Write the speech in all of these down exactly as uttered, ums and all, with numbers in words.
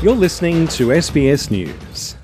You're listening to S B S News.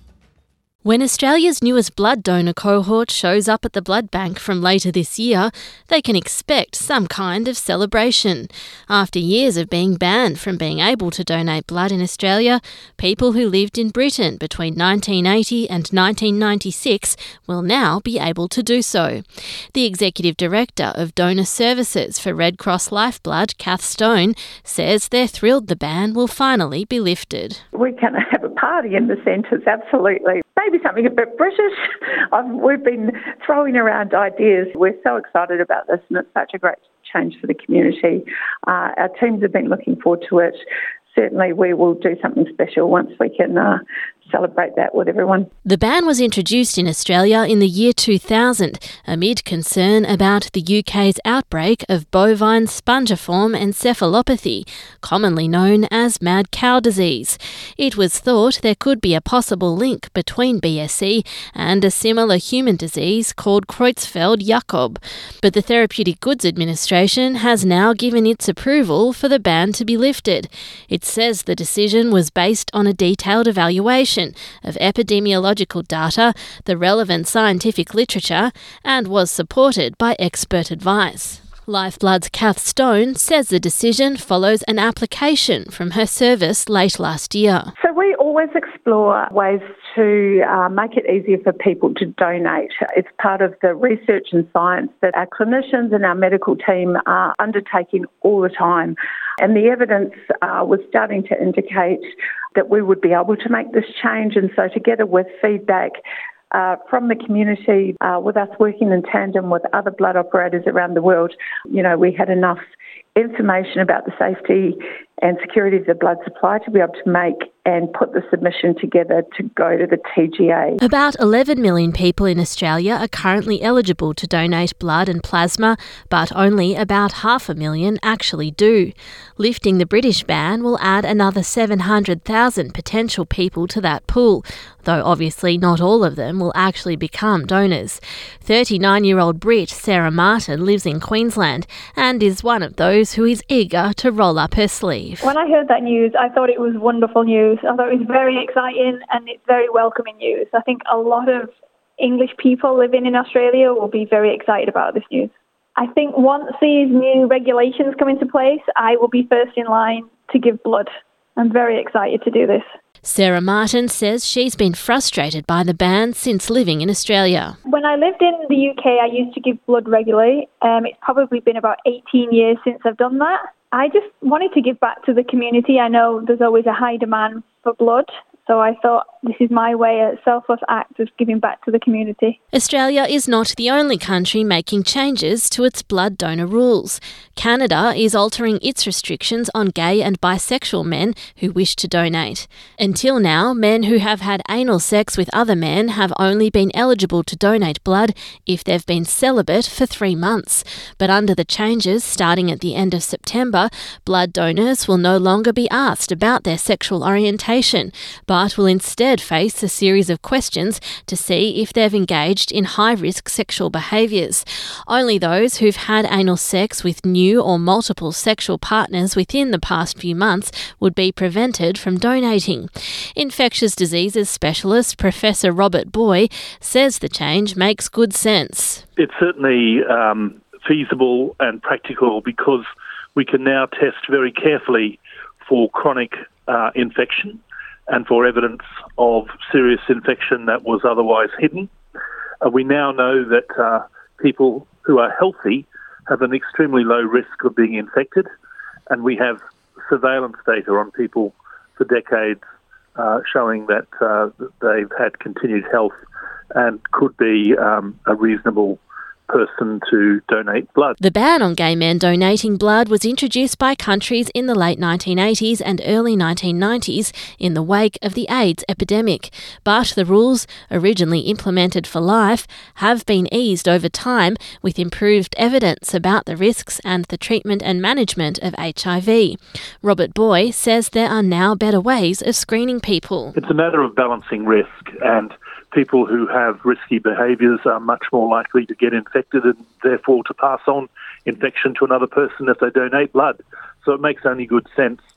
When Australia's newest blood donor cohort shows up at the blood bank from later this year, they can expect some kind of celebration. After years of being banned from being able to donate blood in Australia, people who lived in Britain between nineteen eighty and nineteen ninety-six will now be able to do so. The Executive Director of Donor Services for Red Cross Lifeblood, Kath Stone, says they're thrilled the ban will finally be lifted. We can have a party in the centres, absolutely. Maybe something a bit British. I've, we've been throwing around ideas. We're so excited about this, and it's such a great change for the community. Uh, our teams have been looking forward to it. Certainly we will do something special once we can uh, celebrate that with everyone. The ban was introduced in Australia in the year two thousand amid concern about the U K's outbreak of bovine spongiform encephalopathy, commonly known as mad cow disease. It was thought there could be a possible link between B S E and a similar human disease called Creutzfeldt-Jakob, but the Therapeutic Goods Administration has now given its approval for the ban to be lifted. It says the decision was based on a detailed evaluation of epidemiological data, the relevant scientific literature, and was supported by expert advice. Lifeblood's Kath Stone says the decision follows an application from her service late last year. So we always explore ways to uh, make it easier for people to donate. It's part of the research and science that our clinicians and our medical team are undertaking all the time. And the evidence uh, was starting to indicate that we would be able to make this change. And so together with feedback Uh, from the community, uh, with us working in tandem with other blood operators around the world, you know, we had enough information about the safety and security of the blood supply to be able to make and put the submission together to go to the T G A. About eleven million people in Australia are currently eligible to donate blood and plasma, but only about half a million actually do. Lifting the British ban will add another seven hundred thousand potential people to that pool, though obviously not all of them will actually become donors. thirty-nine-year-old Brit Sarah Martin lives in Queensland and is one of those who is eager to roll up her sleeve. When I heard that news, I thought it was wonderful news. I thought it was very exciting and it's very welcoming news. I think a lot of English people living in Australia will be very excited about this news. I think once these new regulations come into place, I will be first in line to give blood. I'm very excited to do this. Sarah Martin says she's been frustrated by the ban since living in Australia. When I lived in the U K, I used to give blood regularly. Um, it's probably been about eighteen years since I've done that. I just wanted to give back to the community. I know there's always a high demand for blood, so I thought this is my way, a selfless act of giving back to the community. Australia is not the only country making changes to its blood donor rules. Canada is altering its restrictions on gay and bisexual men who wish to donate. Until now, men who have had anal sex with other men have only been eligible to donate blood if they've been celibate for three months. But under the changes starting at the end of September, blood donors will no longer be asked about their sexual orientation, but will instead face a series of questions to see if they've engaged in high-risk sexual behaviours. Only those who've had anal sex with new or multiple sexual partners within the past few months would be prevented from donating. Infectious diseases specialist Professor Robert Boy says the change makes good sense. It's certainly um, feasible and practical because we can now test very carefully for chronic uh, infection and for evidence of serious infection that was otherwise hidden. Uh, we now know that uh, people who are healthy have an extremely low risk of being infected, and we have surveillance data on people for decades uh, showing that uh, they've had continued health and could be um, a reasonable person to donate blood. The ban on gay men donating blood was introduced by countries in the late nineteen eighties and early nineteen nineties in the wake of the AIDS epidemic. But the rules, originally implemented for life, have been eased over time with improved evidence about the risks and the treatment and management of H I V. Robert Boy says there are now better ways of screening people. It's a matter of balancing risk, and people who have risky behaviours are much more likely to get infected and therefore to pass on infection to another person if they donate blood. So it makes only good sense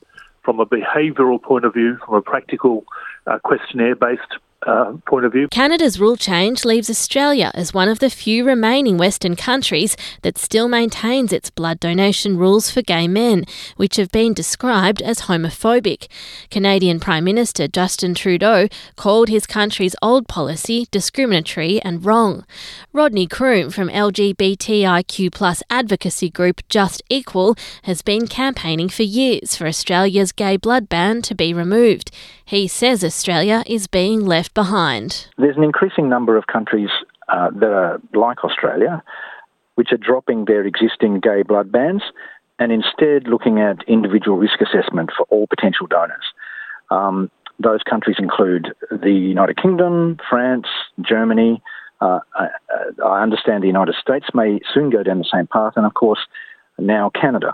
from a behavioural point of view, from a practical uh, questionnaire-based Uh, point of view. Canada's rule change leaves Australia as one of the few remaining Western countries that still maintains its blood donation rules for gay men, which have been described as homophobic. Canadian Prime Minister Justin Trudeau called his country's old policy discriminatory and wrong. Rodney Croom from L G B T I Q plus advocacy group Just Equal has been campaigning for years for Australia's gay blood ban to be removed. He says Australia is being left behind. There's an increasing number of countries uh, that are like Australia, which are dropping their existing gay blood bans and instead looking at individual risk assessment for all potential donors. Um, those countries include the United Kingdom, France, Germany. Uh, I, I understand the United States may soon go down the same path, and of course now Canada.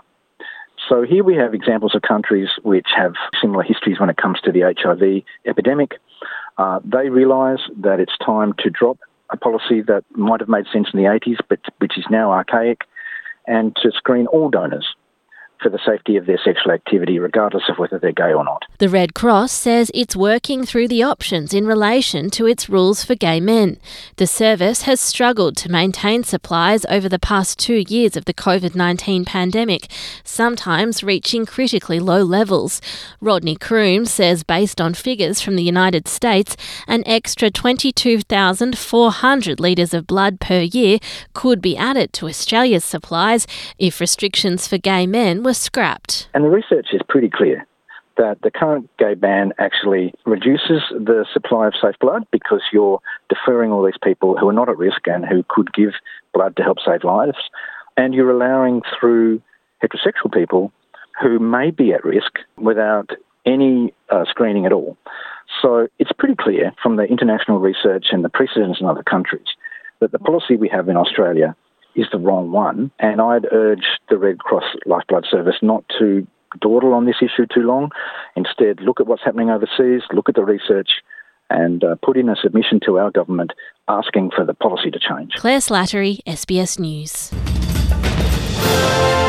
So here we have examples of countries which have similar histories when it comes to the H I V epidemic. Uh, they realise that it's time to drop a policy that might have made sense in the eighties, but which is now archaic, and to screen all donors for the safety of their sexual activity, regardless of whether they're gay or not. The Red Cross says it's working through the options in relation to its rules for gay men. The service has struggled to maintain supplies over the past two years of the covid nineteen pandemic, sometimes reaching critically low levels. Rodney Croom says based on figures from the United States, an extra twenty-two thousand four hundred litres of blood per year could be added to Australia's supplies if restrictions for gay men were scrapped. And the research is pretty clear that the current gay ban actually reduces the supply of safe blood because you're deferring all these people who are not at risk and who could give blood to help save lives, and you're allowing through heterosexual people who may be at risk without any uh, screening at all. So it's pretty clear from the international research and the precedents in other countries that the policy we have in Australia is the wrong one, and I'd urge the Red Cross Lifeblood Service not to dawdle on this issue too long. Instead, look at what's happening overseas, look at the research, and uh, put in a submission to our government asking for the policy to change. Claire Slattery, S B S News.